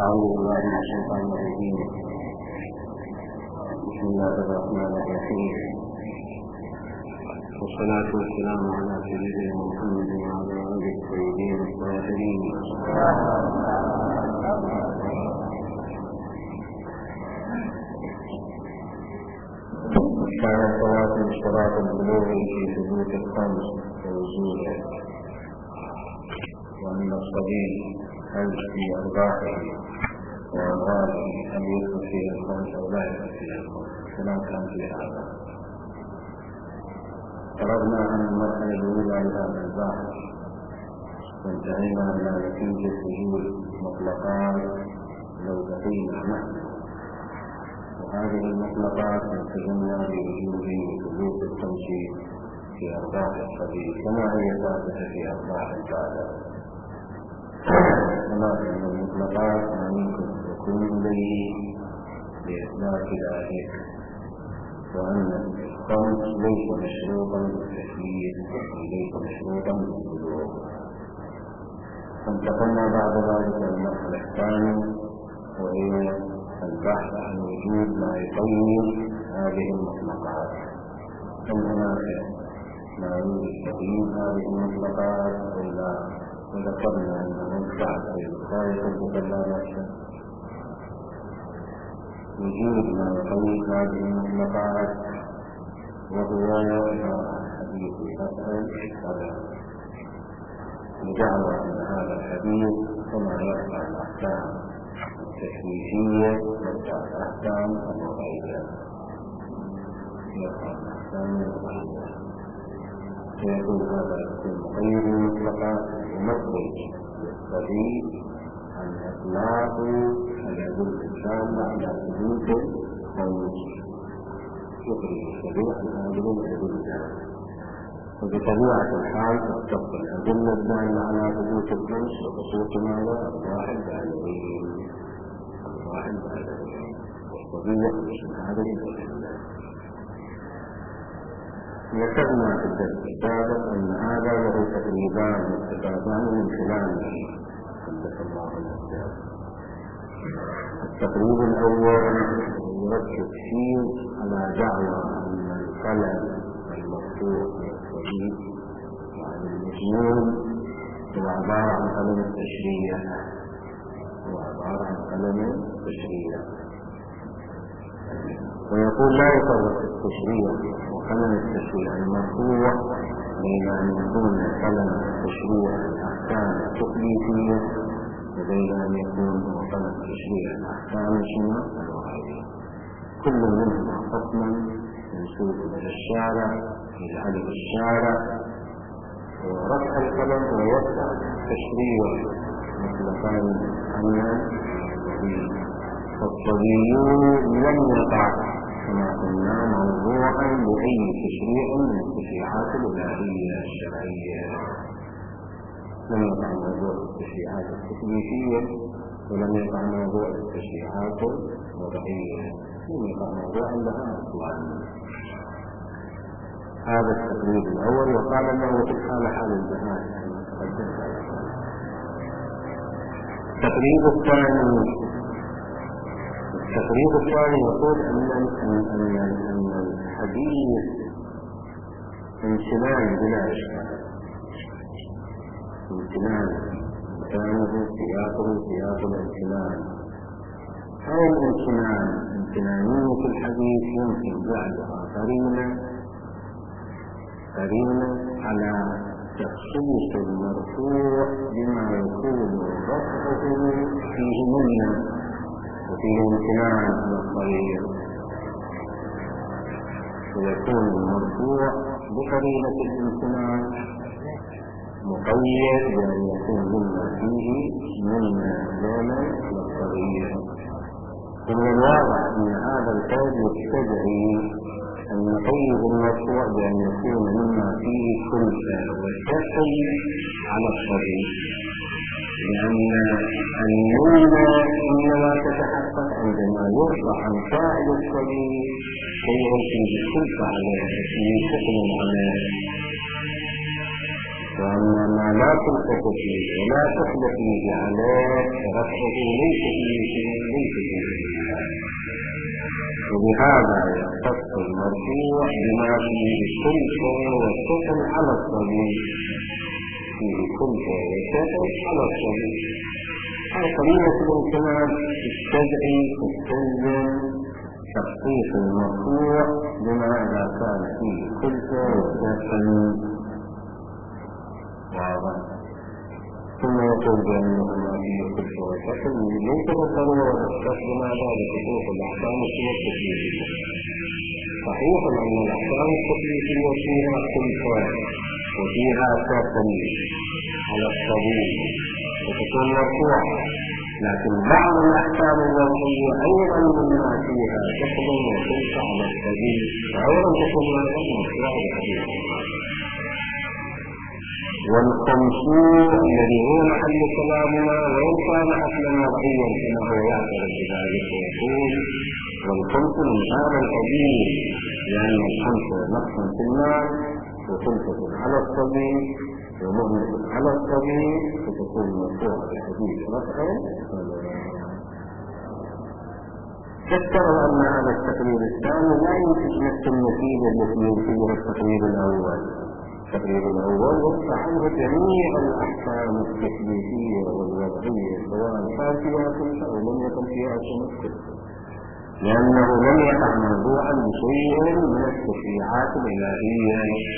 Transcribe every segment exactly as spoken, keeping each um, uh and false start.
أعوذ بالله من الشيطان الرجيم. بسم الله الرحمن الرحيم، والصلاة والسلام على سيدنا محمد وعلى آله الطيبين الطاهرين. كان صلاة اشتراط البلوغ في ثبوت الخمس ووجوده، وأن الصبي هل في أرباحه وأمراضه أن يدخل فيه الخمس أو لا يدخل فيه الخمس، كلام كان في هذا. فرضنا أن المرحلة الأولى لهذا البحث وانتهينا إلى نتيجة وجود مطلقات لو بقينا نحن، وهذه المطلقات التزمنا بوجود ثبوت الخمس في أرباح الصبي كما هي ثابتة في أرباح البالغ. كما أن المطلقات ما يمكن أن تكون إليه لإثبات ذلك، وأن الخمس ليس مشروطا بالتكليف، ليس مشروطا بالبلوغ. انتقلنا بعد ذلك إلى المرحلة الثانية، وهي البحث عن وجود ما يقيم هذه المطلقات. هل هناك ما يوجد تقييم هذه المطلقات ولا؟ وذكرنا أنه البحث في الخارج المدلالات وجود ما يقيم هذه المطلقات، وهو حديث الأسهل هذا وجعل أن هذا الحديث كما يرفع الأحكام التكليفية يرفع الأحكام الوضعية، يرفع الأحكام الوضعية، فيكون هذا المقيد المطلقات يمثل للصبي عن إطلاق الأدلة الشاملة على ثبوت الخمس، يخرج الصبي عن هذه الأدلة، وبطبيعة الحال تختص الأدلة الدالة على ثبوت الخمس وخصوص ماذا؟ الواحد بالغين، الواحد بالغين، والصبي يخرج من هذه الأدلة. ذكرنا في الدرس السابق أن هذا له تقريبان مستفادان من خلاله قدس الله نفسه. التقريب الأول يركز فيه على دعوى أن القلم المفتوح للصبي وعن المجنون هو عبارة عن قلم التشريع، هو عبارة عن قلم التشريع، ويقول لا يفرق التشريع وقلم التشريع المرفوع بين أن يكون قلم التشريع الأحكام التكليفية وبين أن يكون قلم التشريع الأحكام الوضعية، كل منهما حكما منسوب إلى الشارع يجعل الشارع ورفع القلم ويرفع التشريع مثل قال أن فالصبيون لم يقع كما قلنا موضوعا لأي تشريع من التشريعات الإلهية الشرعية، لم يقع موضوع التشريعات التكليفية ولم يقع موضوع التشريعات الوضعية، لم يقع موضوع لها أصلا. هذا التقريب الأول، وقال أنه في الحالة حال الجهاد كما تقدم. التقريب الثاني التقريب الثاني يقول أن أن الحديث امتنان بلا إشكال، امتنان كانه سياقه سياق الامتنان. هذا الامتنان امتنانية الحديث يمكن جعلها قرينة قرينة على تخصيص المرفوع بما يكون رفعه فيه منا وفيه امتنان على الطريق، ويكون المرفوع بقرينة الامتنان مقيد بأن يكون مما فيه مما لنا للطريق. ومن الواضح أن هذا القول يستدعي أن نقيد المرفوع بأن يكون مما فيه كلفة والشكل على الطريق، لأن النونة إنما تتحقق عندما يرفع عن فاعل الصغير شيء فيه كلفة عليه فيه شكل عليه، وأما ما لا تلتفت فيه ولا تخلق فيه عليه رفعه ليس فيه وبهذا يختص المرفوع بما فيه كلفة وثقل على الصغير، فيه كلفة وثقل على الصغير. هذه قضية الامتنان تستدعي تستلزم تخصيص المرفوع بما إذا كان فيه كلفة وثقل واضح. ثم يقول بأنهما فيه كلفة وثقل ليس بالضرورة تستخدم ذلك حقوق الأحكام التكليفية. صحيح أن الأحكام التكليفية فيها كلفة وفيها ثقل على الصغير وتكون مرفوعة، لكن بعض الأحكام الوضعية أيضا مما فيها ثقل وكلفة على الصغير فأيضا تكون مرفوعة بحديث. والخمسون الذي هو محل كلامنا وإن كان أصلا وضعيا فإنه يعترف بذلك ويقول والخمس من هذا القبيل، لأن الخمس نقص في المال وخمسة على الصغير ومهمة على الصغير فتكون مرفوعة بحديث رفعا. تذكروا أن هذا التقرير الثاني لا ينتج نفس النتيجة التي ينتجها التقرير الأول. التقرير الأول يدفع عنه جميع الأحكام التكليفية والوضعية سواء كان فيها كلفة أو لم يكن فيها كلفة، لأنه لم يقع موضوعا بشيء من التشريعات الإلهية.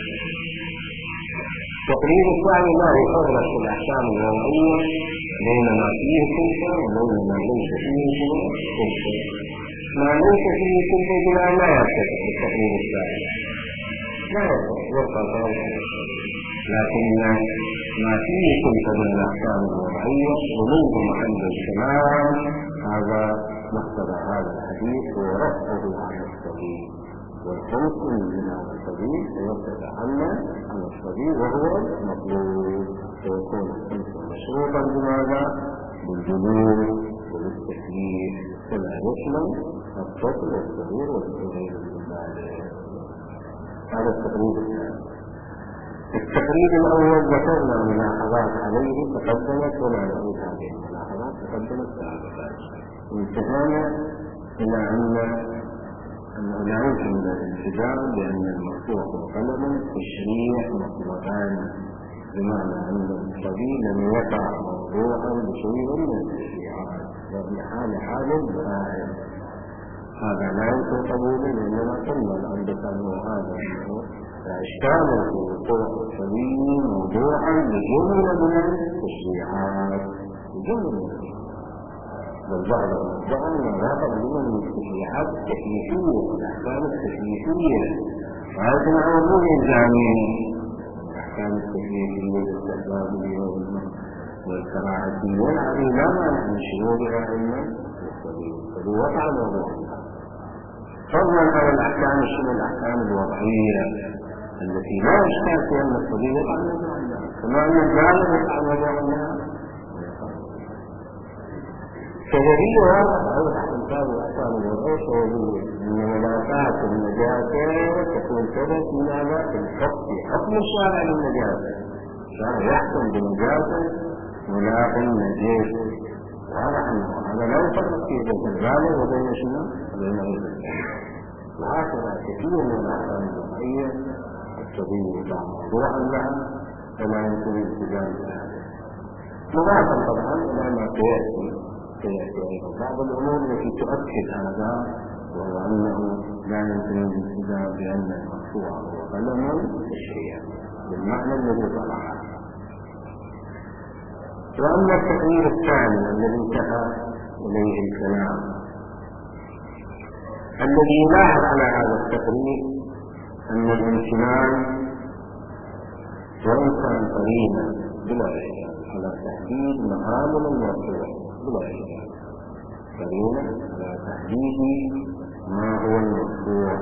التقرير الثاني لا يفرق الأحكام الوضعية بين ما فيه كلفة وبين ما ليس فيه كلفة. ما ليس فيه كلفة بلا لا يرتفع بالتقرير الثاني، لا يرتفع، لكن ما فيه كلفة من الأحكام الوضعية ومنذ محل الكلام هذا مقتضى هذا الحديث ورفعه على الصغير، والخمس من هذا الصغير سيرتفع عنه على الصغير وهو مطلوب، سيكون الخمس مشروطا بماذا؟ بالجنون وبالتكليف، فلا يشمل الطفل والصغير والصغير بالبالغ. هذا التقريب الثاني. التقريب الأول ذكرنا ملاحظات عليه تقدمت ولا نعيد هذه الملاحظات تقدمت سابقا. انتهينا إلى أن أنه لا يمكن الالتزام بأن المرفوع قلما تشريع مطلقان، بمعنى أن الصبي لم يقع موضوعا بشيء من التشريعات وبحال حال الظاهر، هذا لا يمكن قبوله لأننا قلنا الآن بكانوا هذا لا إشكال في وقوع الصبي موضوعا بجملة من التشريعات بجملة والبعض والبعض يراقب من التشريعات التكليفية والأحكام التكليفية، وهذا موضوع الجامعين الأحكام التكليفية والاستحبابية والكراهية هذه لا مانع من شمولها إلا السبيل، فهو وقع موضوعها. فضلا عن الأحكام الشمول الأحكام الوضعية التي لا إشكال في أن السبيل وقع موضوعها، كما أن الجامع وقع موضوعها. سببية واضحة أوضح إنسان الأحكام الوضعية سببية أن ملاقات النجاسة تكون سبب في ماذا؟ في الحكم في حكم الشارع للنجاسة، الشارع يحكم بالنجاسة ملاق النجيس، واضح أنه هذا لا يفرق في بين الظالم وبين شنو؟ وبين غير الظالم. وهكذا كثير من الأحكام الوضعية السبيل وضع موضوعا لها فلا يمكن الالتزام بها، مضافا طبعا إلى ما سيأتي بعض الأمور التي تؤكد هذا، وهو أنه لا يمكن الالتزام بأن المرفوع هو قلم تشريع بالمعنى الذي طلعه. وأما التقرير الثاني الذي انتهى إليه الكلام الذي يلاحظ على هذا التقرير أن الامتنان وإن كان قريبا بلا إشكال على تحديد مقام المرفوع بلا إشكال، قريبا على تحديد ما هو المرفوع،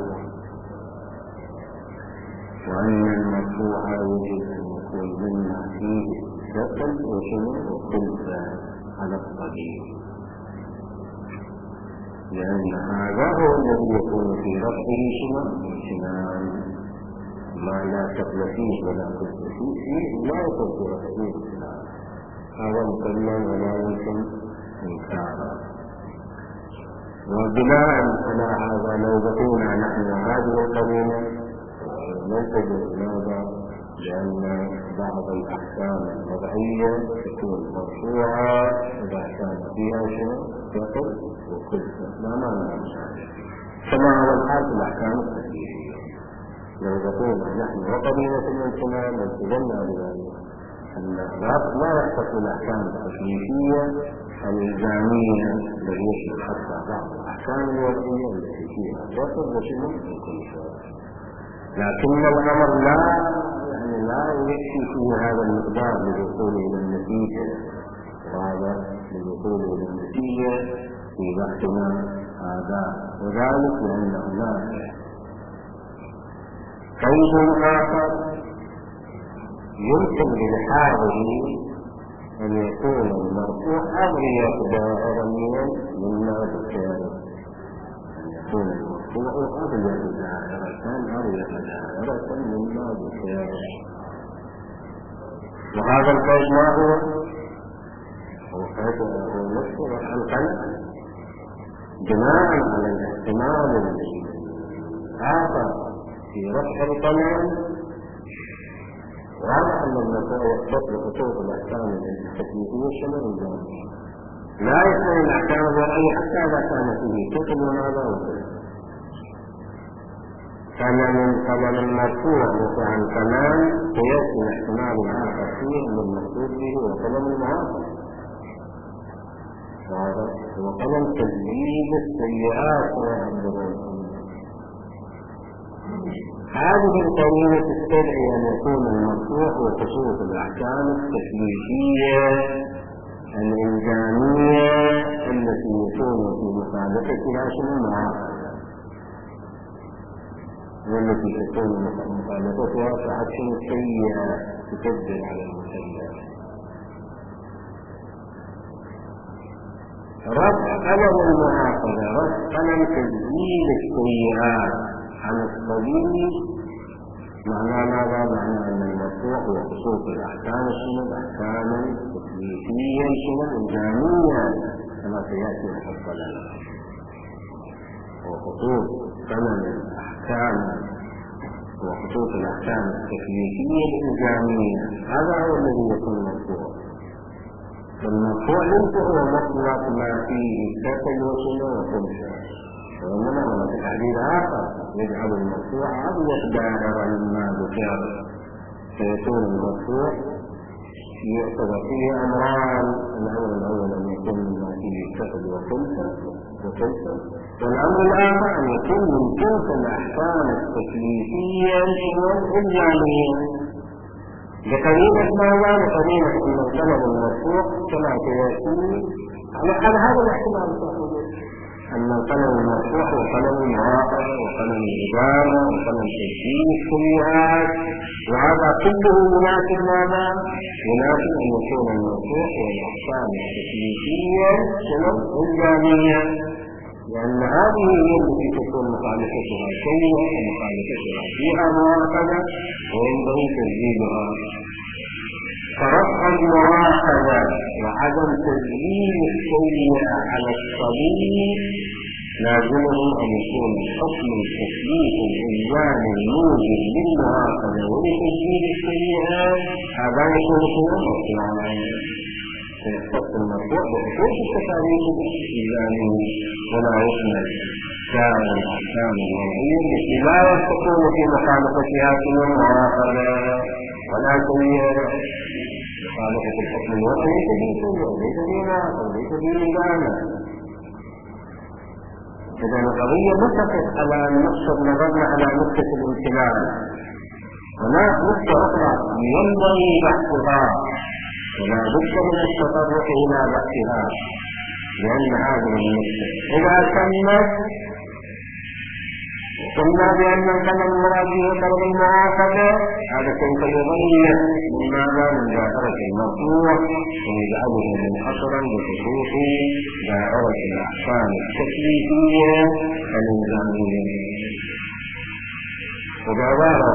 وأن المرفوع يجب أن يكون مما فيه ثقل وشنو وخلفة على الطبيب، لأن هذا هو الذي يكون في رفعه شنو امتنان، ما لا ثقل فيه ولا خلفة فيه لا يكون في رفعه امتنان، هذا مكمل ولا يمكن إنكاره. وبناء على هذا لو بقينا نحن هذه القرينة نلتجئ إلى لأن بعض الأحكام الوضعية تكون مرفوعة إذا كان فيها شيء يقل وكل لا مانع كما هو الحال في الأحكام التكليفية. لو بقينا نحن وقرينة الامتناع لالتزمنا بذلك أن لا يحصل الأحكام التكليفية الإلزامية التي يشمل حتى بعض الأحكام الوضعية التي فيها يقل وشمل وكل شيء، لكن الأمر لا يعني لا يكفي فيه هذا المقدار للوصول إلى النتيجة، وهذا للوصول إلى النتيجة في بحثنا هذا، وذلك لأن هناك قيد آخر يمكن بلحاظه أن يكون المرفوع أغلية دائريا مما ذكر، أن يكون المرفوع أغلية دائرة أغلية دائرة مما ذكر. وهذا القيد ما هو؟ هو قيد هو نفسه القلم بناء على الاحتمال الآخر في رفع القلم. واضح أن المرفوع يختص بخصوص الأحكام التكليفية شمال الجامعة، لا يشمل الأحكام الوضعية حتى إذا كان فيه كتب وماذا وكذا. فمن المرفوع وقع الكلام قياس الاحتمال الآخر فيه من المقصود به وقلم المعاصر، وهذا هو قلم تجليد السيئات ويعبرون. هذه القرينة تستدعي أن يكون المرفوع وخصوص الأحكام التكليفية الإلزامية التي يكون في مخالفتها شنو المعاقبة، والتي تكون مخالفتها فحكم سيئة تكذب على المسيئة. رفع قلم المعاقبة، رفع قلم تسجيل السيئات عن الصليب معناه ماذا؟ معناه أن المرفوع هو خصوص الأحكام شنو؟ الأحكام التكليفية شنو؟ الإلزامية كما سيأتي مفصلا، وخصوص ثمن الأحكام وخصوص الأحكام التكليفية الإلزامية هذا هو الذي يكون مرفوع. فالمرفوع ليس هو مطلق ما فيه كتل وشنو وكل شيء، وإنما هو تحديد آخر يجعل المرفوع أضيق دائرة مما ذكر، فيكون المرفوع يعتبر فيه أمران: الأمر الأول أن يكون مما فيه كتل وكلفة وكلفة، والأمر الآخر أن يكون من تلك الأحكام التكليفية الإلزامية. لقرينة ماذا؟ لقرينة أن الطلب المرفوع كما سيأتي على هذا الاحتمال الصحيح، أن القلم المرفوع هو قلم المراقبة وقلم الإدارة وقلم تسجيل السيئات، وهذا كله يناسب ماذا؟ يناسب أن يكون المرفوع هو الأحكام التكليفية الإلزامية، لأن هذه هي التي تكون مخالفتها سيئة ومخالفتها فيها مراقبة وينبغي تسجيلها. فرفع المراقبة وعدم تسجيل السيئة على الصليب لازمه أن يكون الحكم التكليف الإلزامي الموجب للمراقبة ولتسجيل السيئات هذا يكون هو مرفوعا، فيختص المرفوع بخصوص التكاليف الإلزامية ولا يشمل سائر الأحكام الوضعية التي لا يستطيع في مخالفتها سوى المراقبة، ولكن مخالفة الحكم الوضعي ليس به وليس به ناقض وليس به إدانة. إذا القضية متفق على أن نقصد نظرنا على نقطة الامتنان، هناك نقطة أخرى ينبغي بحثها ولا بد من التطرق إلى بحثها، لأن هذه النقطة إذا تمت قلنا بأن القلم المراد به قلم المعاقبة، هذا سوف يغير من ماذا؟ من دائرة المرفوع ويجعله منحصرا بخصوص دائرة الأحكام التكليفية الإلزامية. وبعبارة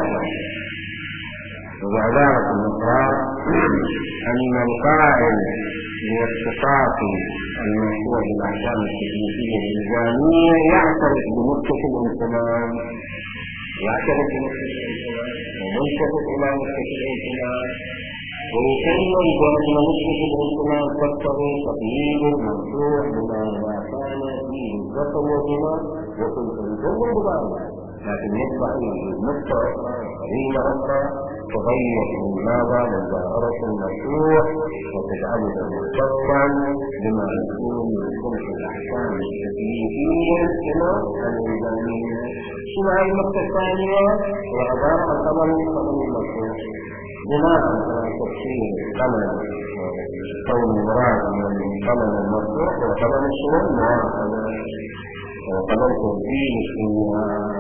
وبعبارة أخرى أن القائل لاختصاص المشروع بالأحكام التكليفية الإلزامية يعترف بنقطة الانتمام، يعترف بنقطة الانتمام ومنتبه إلى نقطة الانتمام، ويسلم بأن نقطة الانتمام تقتضي تقييد المشروع بما إذا كان فيه الذكر والأنثى وكل الجو بذلك، لكن يتبع نقطة قليلة أخرى تغير من ماذا من ظاهرة المشروع وتجعله مختصا بما يكون من خلق الأحكام التكليفية كما الإلزامية. شنو هذه النقطة الثانية؟ هي عبارة عن ثمن ثمن المشروع بناء على تفسير ثمن كون المراد من ثمن المشروع هو ثمن الشروع المعاقبة وثمن تسجيل الشروع.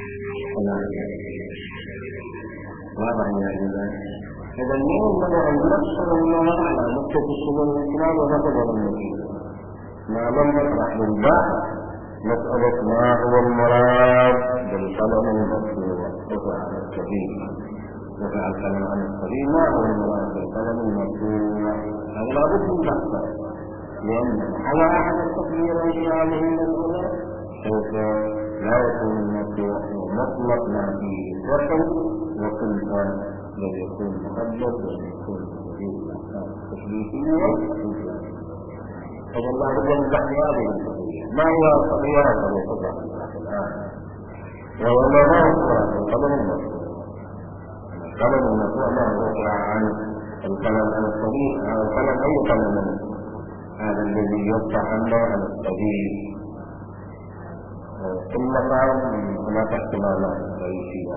واضح يا إذا إذا اليوم بدأ أن نفسر الله على نقطة الشمول الإسلام ونقض النتيجة ما لم نطرح بالبحث مسألة ما هو المراد بالكلام المشروع رفع عن السبيل رفع الكلام عن السبيل ما هو المراد بالكلام المشروع هذا لابد من بحثه لأن على أحد التقدير في هذه المسألة سوف لا يكون المشروع مطلق ما فيه وصل وكل ما لم يكون مقدس ولم يكون مجيد الأحكام التكليفية فإن الله رجل بحث هذه القضية ما هو القضية الذي تضع الآن وهو ما هو القلم المشروع القلم المشروع ما هو عن القلم عن الصديق عن القلم أي قلم هذا الذي يفتح عنه عن الصديق ثم قال هناك احتمالات رئيسية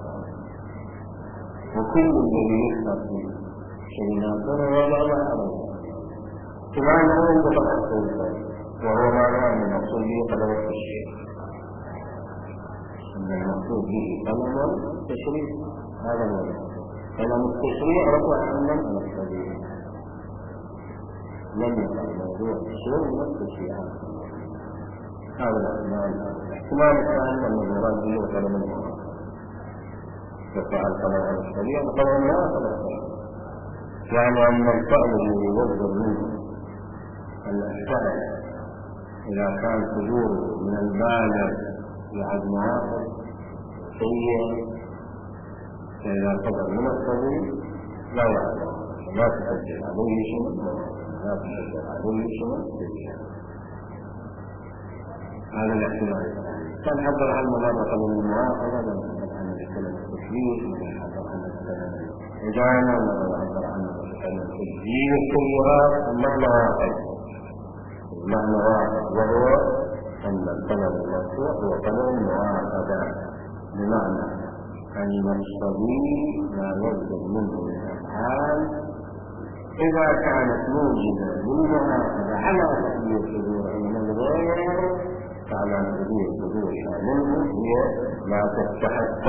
وكل الذي يحصل في كلمات ولا لا أبدا كما أنه ينطبق السلطان وهو معنى أن المقصود به قدر التشريع أن المقصود به قدر التشريع هذا هو قدر التشريع رفع عنا من السبيل لم يقع موضوع التشريع من التشريع هذا الاحتمال الاحتمال الثاني أن المراد به وكلام المراد وفعل كلام عن الشريعة وكلام لا أخذ يعني أن الفعل الذي يصدر منه الفعل إذا كان صدوره من البالغ لعد معاقب سيئا فإذا صدر من الصغير لا يعلم لا تسجل عليه شيء لا تسجل عليه شيء هذا الاحتمال كان حضر عن ملاحظة من المعاقبة لما حضر عن الكلام التشريف لما حضر عن الكلام الإدانة لما حضر عن الكلام التسجيل السيئات المعنى واحد المعنى واحد وهو أن الكلام المشروع هو كلام معاقبة بمعنى أن الصغير ما يصدر منه من الأفعال إذا كانت موجبة للمعاقبة على تأثير صدورها من الغير على سبيل صدورها منه هي ما تستحق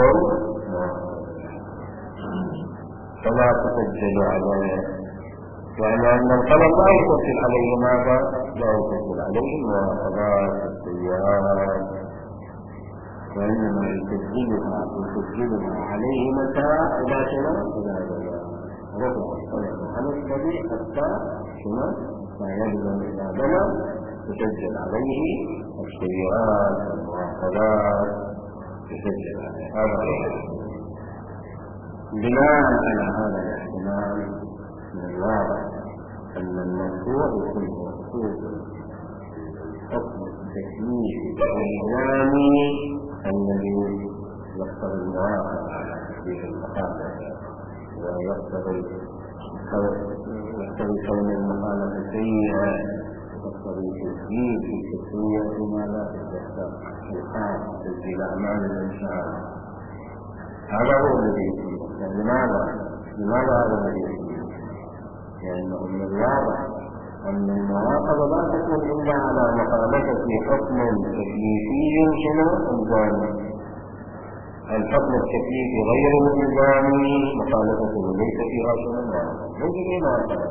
فلا تسجل عليه يعني أن الطلب لا يسجل عليه ماذا؟ لا يسجل عليه مواصلات السيارات وإنما يسجلها يسجلها عليه متى إذا كان إذا جاء رفع الطلب عن السبيل حتى كما ما يبلغ إلى بلغ تسجل عليه السيئات والمعاقبات تسجل عليه هذا هو بناء على هذا الاحتمال من الواضح أن المشروع يكون مخصوص حكم التكليف الإسلامي الذي يقتضي المواقف على تكليف المخالفة ويقتضي يقتضي كون المخالفة سيئة يقتضي تسجيل في التسوية بما لا تستحق الخاص تسجيل أعمال الإنسان هذا هو الذي يكون لماذا؟ لماذا هذا الذي يكون؟ لأنه من الواضح أن المراقبة لا تكون إلا على مخالفة حكم تكليفي شنو إلزامي الحكم التكليفي غير الإلزامي مخالفته ليس فيها شنو ليس فيها مراقبة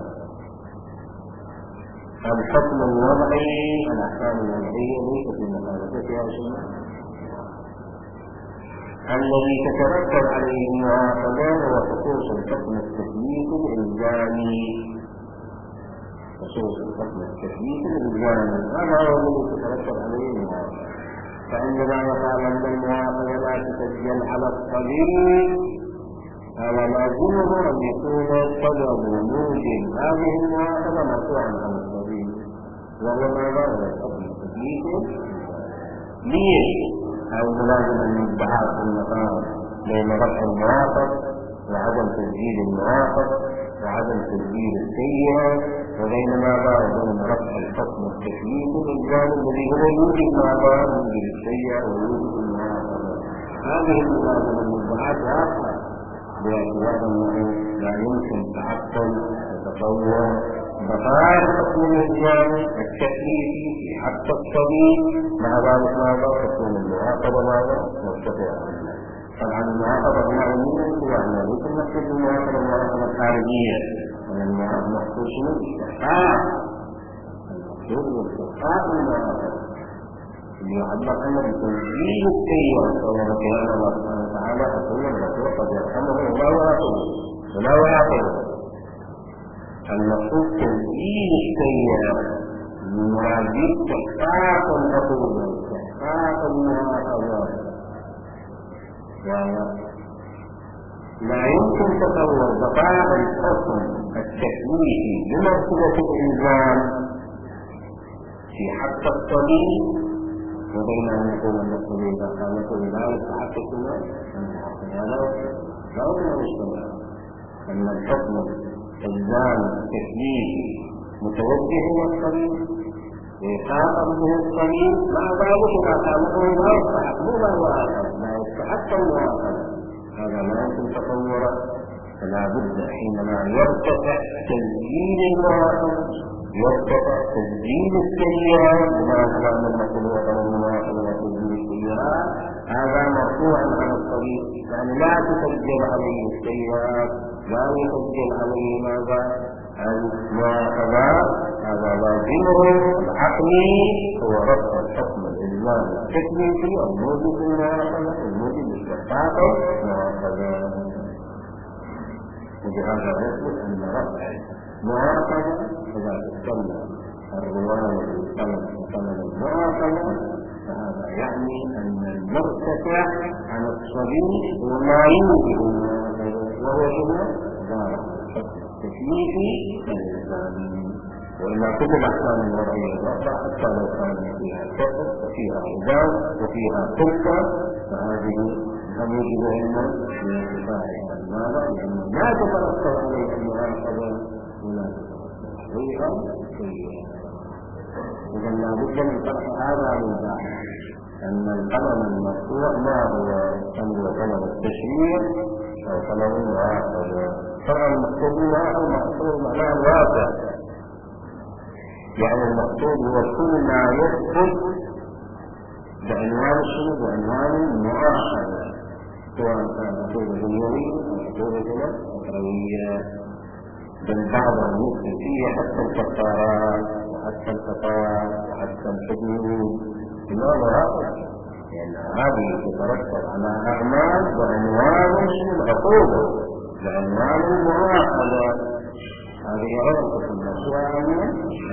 الحكم الوضعي الأحكام الوضعية ليس في مخالفتها شنو الذي تترتب عليه المعاقبة هو خصوص الحكم التكليفي الإلزامي خصوص الحكم التكليفي للجانب، هذا هو الذي تترتب عليه المواقف. فعندما يقال أن المواقف لا تسجل على الطبيب، هذا لازمه أن يكون سبب وموجب هذه المواقف مرفوعا عن الطبيب، وهو ما ظهر الحكم التكليفي. ليه؟ أو لازم أن يتبعات في المقام بين رفع المواقف وعدم تسجيل المواقف وعدم تسجيل السيئة، وبينما ظهر بين رفع الحكم التكليفي بالجانب الذي هو يوجد ما ظهر يوجد السيئة ويوجد المواقف. هذه الملازمة المتبعات واضحة باعتبار أنه لا يمكن تعطل وتطور بقاء الحكم الإسلامي التكليفي في حق الطبيب، مع ذلك ماذا تكون المراقبة ماذا مرتفعة. طبعا المراقبة العلمية يعني ليس المقصود المراقبة المراقبة الخارجية، ولكن المقصود شنو؟ الاستحقاق. المقصود هو استحقاق المراقبة اللي يعبر عنه بتنزيل السيئة، وهو كلام الله سبحانه وتعالى حكم الرسول قد يرحمه ولا يعاقبه ولا يعاقبه. المقصود تنزيل السيئة المراد استحقاق العقوبة، استحقاق المراقبة. لا يمكن تصور بقاء الحكم التكليفي بمرتبة الإلزام في حق الطبيب، وبين أن يكون المقصود إذا كانت لا يستحق هذا لا يمكن أن الحكم الإلزام التكليفي متوجه إلى الطبيب ويخاطب به الطبيب، مع ذلك إذا كان لا يستحق مو لا يعاقب، لا يستحق المعاقبة، هذا لا يمكن تصوره. فلا بد حينما يرتفع تسجيل المعاقبة يرتفع تسجيل السيئات، بما كلام المقول وقال المعاقبة وتسجيل السيئات، هذا مرفوع عن الطبيب، يعني لا تسجل عليه السيئات، لا يسجل عليه ماذا؟ المعاقبة. هذا لازمه العقلي هو رفع الحكم الإلزام التكليفي الموجب المعاقبة الموجب استحقاق المعاقبة. وبهذا يثبت أن رفع المعاقبة إذا تسمى الرواية بالقلم وقلم المعاقبة، فهذا يعني أن المرتفع عن الصبي هو ما يوجب المعاقبة، وهو شنو؟ ظاهر الحكم التكليفي الإلزامي. وإلا كل الأحكام الوضعية الأخرى حتى لو كان فيها كفر وفيها عذاب وفيها كفر، فهذه نموذجهن لارتفاعها المال، لأنه لا تترتب عليه المراقبة ولا تترتب عليها السيئة. إذا لا بد من طرح هذا للباحث أن القلم المرفوع ما هو هو قلم التشريع أو قلم المراقبة. طبعا المقصود لا هو المقصود معناه الواقع، يعني المقصود هو كل ما يثبت بعنوان الشنو؟ بعنوان المعاقبة، سواء كان عقوبة دنيوية أو عقوبة أخروية. بل بعض المسلم فيه حتى الكفارات وحتى القطاع وحتى الحدود كلها مراقبة، لأن هذه تترتب على أعمال بعنوان العقوبة بعنوان المعاقبة. هذه عرفة المسوى من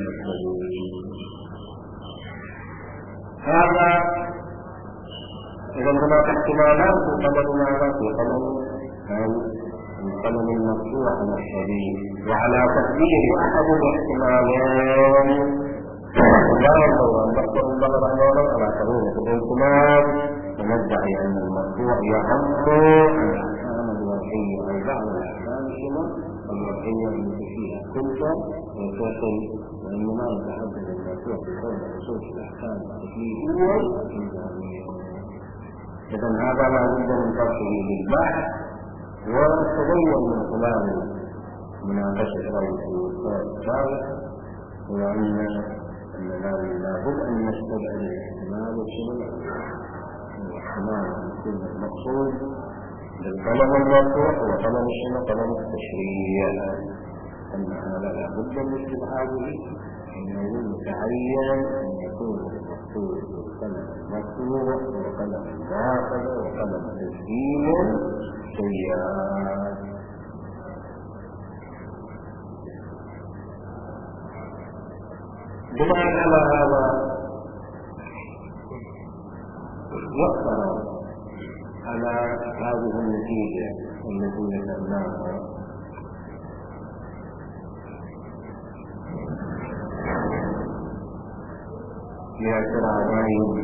هذا. إذا هناك احتمالات في قلم ماذا؟ في قلم القلم المرفوع على الصبي، وعلى تقدير أحد الاحتمالين لا ينبغي أن تحصل النظر على قضية الاحتمال وندعي أن المرفوع يعم الأحكام الوضعية أو بعض الأحكام الوضعية التي فيها كلفة وتصل، وإنما يتحدث المرفوع بقول خصوص الأحكام التكليفية الإلزامية. إذا هذا لا بد من طرحه للبحث، وتبين من خلال مناقشة رأيه السابق وأن لا بد أن نستبعد الاحتمال والشمول الاحتمال يكون المقصود بالقلم المرفوع وقلم الشمول قلم التشريع، أن هذا لا بد من استبعاده، إنه متعين أن يكون المقصود بالقلم المرفوع وقلم المراقبة وقلم تسجيل السيئات. بناء على هذا يقترب على هذه النتيجة التي ذكرناها باعتراضين.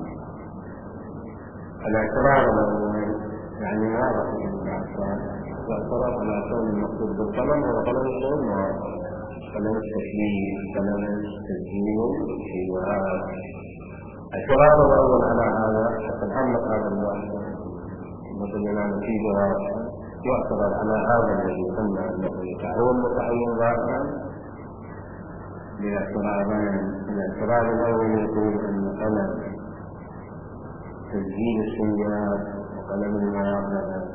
الاعتراض الأول يعني واضح من الاعتراض الاعتراض على كون المقصود بالقلم هو قلم الشغل واضح، قلم التكليف، قلم التسجيل والحوار. الاعتراض الأول على هذا حتى نعمق هذا الواحد مثل لنا نتيجة واضحة، يعتبر على هذا الذي قلنا أنه يتعين متعين ظاهرا باعتراضين. الاعتراض الأول يقول أن قلم تسجيل السيئات وقلم المراقبة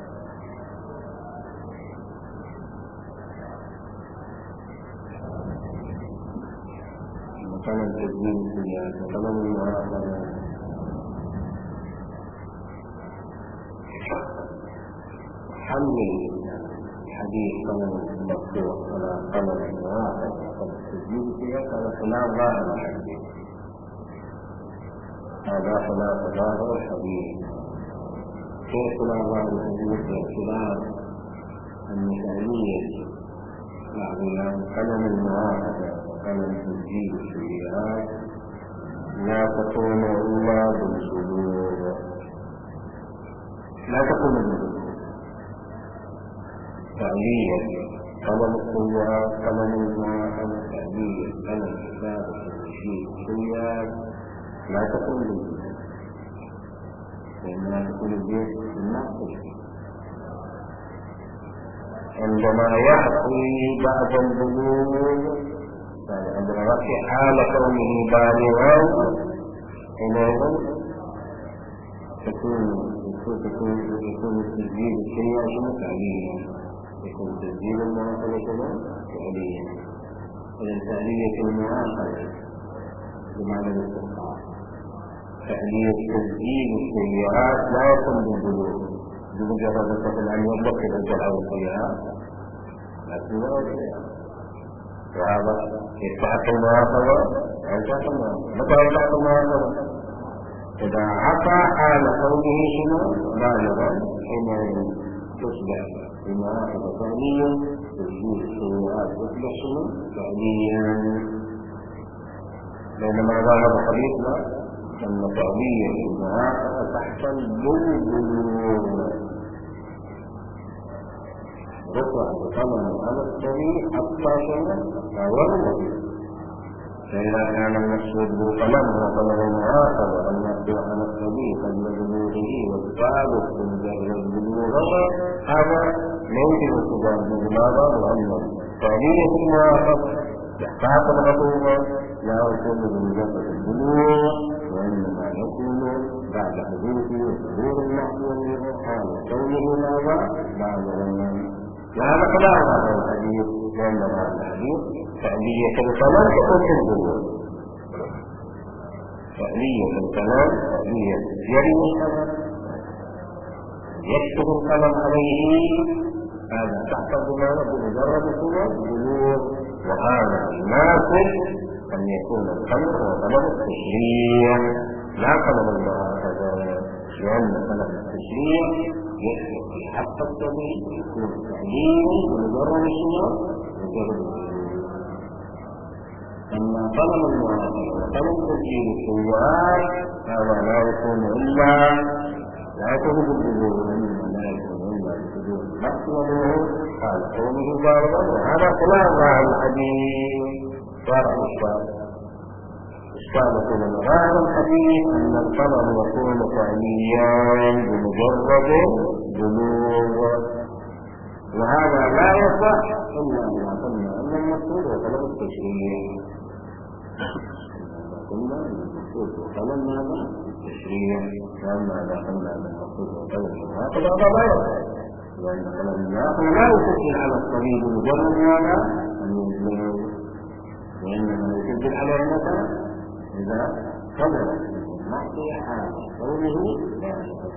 وقلم تسجيل السيئات وقلم المراقبة حمل الحديث قلم المفتوح على قلم المراقبة وقلم تسجيل السيئات هذا خلاف ظاهر الحديث، هذا خلاف ظاهر الحديث. كيف خلاف ظاهر الحديث؟ باعتبار أن فعلية بعض قلم المراقبة وقلم تسجيل السيئات لا تكون إلا بالبلوغ، لا تكون بالبلوغ. فعلية قلم السيئات قلم المراقبة فعلية قلم كتابة تسجيل السيئات لا تكون بالبيت، لأنها تكون البيت بالنقل. عندما يحصل بعد البلوغ يعني عندما يحصل حال كونه بالغا حينئذ تكون تكون يكون التسجيل السيئة فعليا، يكون تسجيل المراقبة فعليا. إذا فعلية المراقبة بمعنى الاستقرار، فعلية تسجيل السيئات لا يكون بالبلوغ بمجرد الطفل أن يطلق الأجل أو السيئات لكن لا يجب. وهذا يستحق المراقبة أو يستحق المراقبة. متى يستحق المراقبة؟ إذا عطى حال كونه شنو بالغا حينئذ تصبح المراقبة فعليا، تسجيل السيئات تصبح شنو فعليا. بينما ظاهر حديثنا أن فعلية المراقبة تحصل بالبلوغ، رفع بقلم على الطريق حتى شنو أول. فإذا كان المقصود بالقلم هو قلم المراقبة المقصود على الطريق قبل بلوغه والثابت بمجرد بلوغه، هذا يمكن اتباع بماذا؟ لأن فعلية المراقبة إحقاق العقوبة لا يكون بمجرد البلوغ، وإنما يكون بعد حدوثه وظهور المحظور حال كونه ماذا؟ بعد الرمي. وهذا خلاف هذا الحديث، لأن هذا الحديث فعلية القلم تكون في البلوغ، فعلية القلم فعلية يرمي القلم يكتب القلم عليه، هذا تحصل بمجرد البلوغ. وهذا يناسب أن يكون القلم هو قلم التشريع لا قلم المراقبة، لأن قلم التشريع يكتب في حق الطبيب يكون تعليم بمجرد الشيء مجرد الشيء. أما قلم المراقبة وقلم تسجيل السيئات هذا لا يكون إلا لا يكون بالبلوغ، وإنما لا يكون إلا بالبلوغ النفس والبلوغ قال كونه بالغا. وهذا خلاف ظاهر الحديث. صار إشكال إشكال كل ظاهر الحديث أن القلم يكون فعليا بمجرد بلوغ، وهذا لا يصح إلا إذا قلنا أن المقصود هو قلم التشريع. قلنا أن المقصود هو قلم ماذا؟ التشريع. وأما إذا قلنا أن المقصود هو قلم المراقبة هذا لا يصح، لأن قلم المراقبة لا يسجل على الطبيب مجرد ماذا؟ أن يبلغ، وإنما يسجل على المتى إذا قدر المعصية حال كونه بالغا.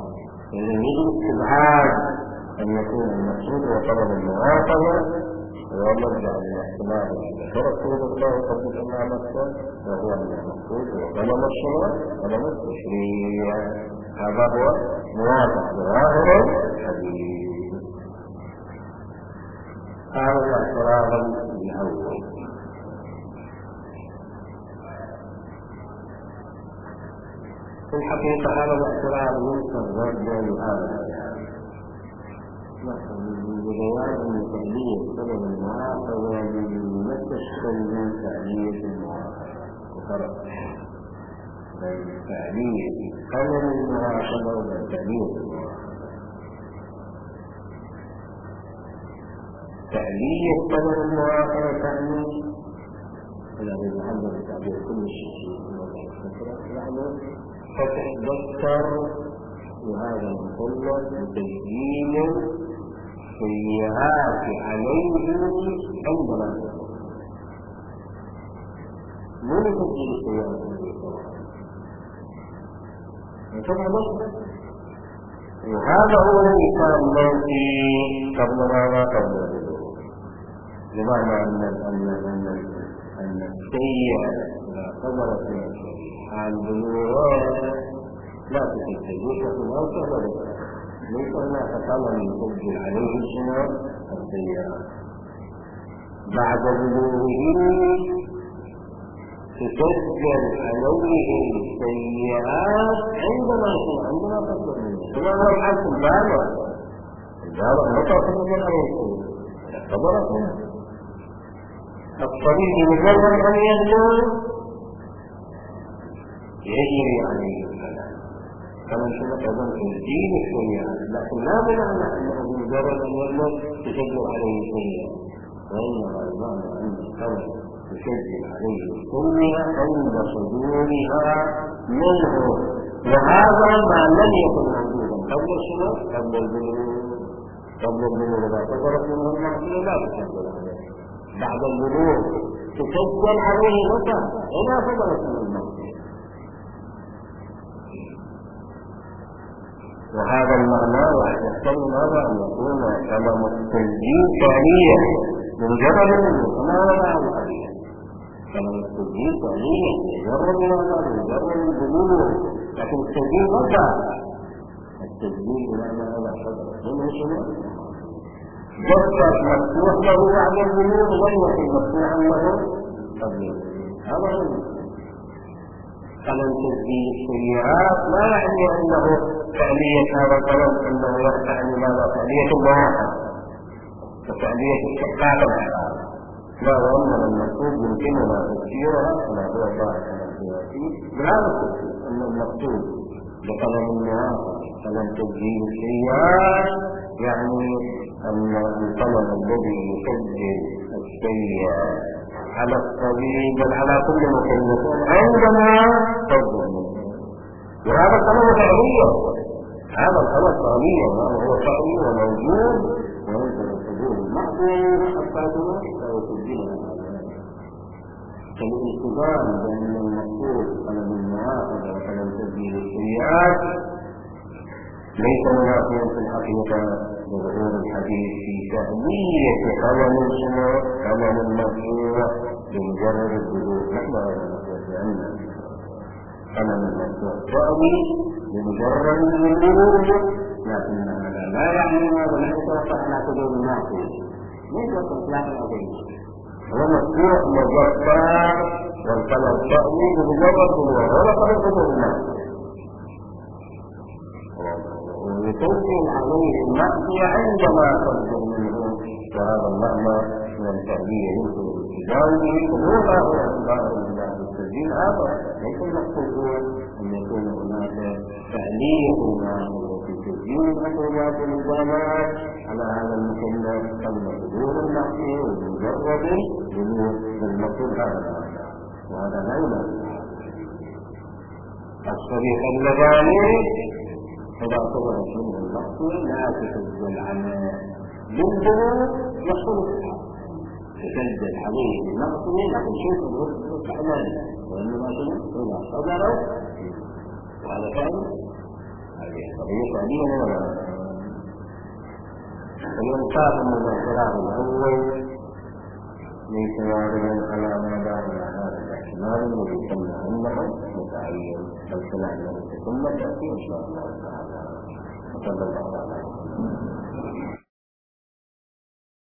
وإذا يجب استبعاد أن يكون المقصود هو طلب المراقبة ويرجع للاحتمال فرسول الله قد سمع نفسه وهو من المقصود وظلم الشرع ظلم التشريع. هذا هو موافق ظاهر الحديث. هذا الاعتراض الأول. في الحقيقة هذا الاعتراض يمكن رده لهذا الكلام. ببيان أن تألية سبب المعاقبة لا تشكل من تألية المعاقبة، وفرق بين تألية سبب المعاقبة وبين تألية المعاقبة. تألية سبب المعاقبة تعني إلى غير محمد بتعبير كل شيء يعني فتتذكر بهذا المثلث بتسجيل سيئات عليه عندما تكون مو تسجيل السيئات عليه وهذا هو الإنسان الذي قبل ماذا قبل الوضوء، بمعنى أن أن أن أن السيئة إذا صدرت من الشريعة عن بلوغها لا تسجل ولا تسجل ليس هناك طلب يسجل عليه شنو السيئات. بعد بلوغه تسجل عليه السيئات عندما يكون عندما تصدر منه. هنا هو الحال في البالغ البالغ متى تصدر عليه السيئات صدرت منه. الطبيب مجرد أن يبلغ يجري عليه الكلام كما شبك أيضا تسجيل السيئات، لكن لا بمعنى أنه مجرد أن يبلغ تسجل عليه السيئات، وإنما بمعنى أن الطبيب تسجل عليه السيئة عند صدورها منه، وهذا ما لم يكن موجودا قبل الشباب قبل البلوغ. قبل البلوغ إذا صدرت منه المعصية لا تسجل عليه، بعد البلوغ تسجل عليه متى إذا صدرت منه المعصية. وهذا المعنى يحتمل ماذا أن يكون كلام التسجيل فعليا بمجرد كما وضع الحديث كلام التسجيل فعليا بمجرد ماذا بمجرد البلوغ، لكن التسجيل متى؟ التسجيل بمعنى هذا صدرت منه شنو؟ جسد مفتوح له بعد البلوغ لم يكن مفتوحا له قبل البلوغ. هذا هو كلام تسجيل السيئات لا يعني أنه فعلية هذا الكلام أنه يعني ماذا فعلية المواقع كفعلية استحقاق الحلال، لا، وأنما المقصود يمكننا تفسيرها كما هو ظاهر كما سيأتي بهذا التفسير أن المقصود بكلام المواقع كلام تسجيل السيئات يعني أن الكلام الذي يسجل السيئات على الطبيب بل على كل مكلف عندما تصدر منه. وهذا الكلام فعليا، هذا الكلام فعليا وهو فعلي وموجود وينزل الصدور المعصية حتى تموت لا يسجلها. كالالتزام بأن المقصود كلام المعاقبة وكلام تسجيل السيئات ليس منافيا في الحقيقة بظهور الحديث في تأمية قلم شنو قلم المرفوع بمجرد البلوغ. نحن لأن قلم المرفوع تأوي بمجرد البلوغ، لكن هذا لا يعني هذا لا يتوقع على حدود المعصية، ليس إطلاق القضية. هو مرفوع مجرد والقلم تأوي بمجرد البلوغ ولا قبل حدود المعصية، ويسجل عليه المعصية عندما تصدر منه. وهذا المعنى من التألية يمكن الاتجاه به كلها هو اعتبار الله التسجيل. هذا ليس المقصود هو أن يكون هناك تألية في تسجيل المسؤوليات والإدارات على هذا المكلف قبل حضور المعصية ومجرد بلوغ المقصود هذا المعنى، وهذا لا يمكن. الصريح اللغوي إذا صدرت منه المعصية لا تسجل عنه بالبلوغ يحصل الحق، تسجل عليه المعصية لكن شيء يحصل فعلا، وإنما إذا صدرت وهذا فعلا هذه قضية فعلية ولا فينقاط من الاعتراض الأول ليس واردا على ما دام هذا الاحتمال الذي يسمى انه متعين، بل سمعنا ثم تاتي ان شاء الله تعالى. وصلى الله على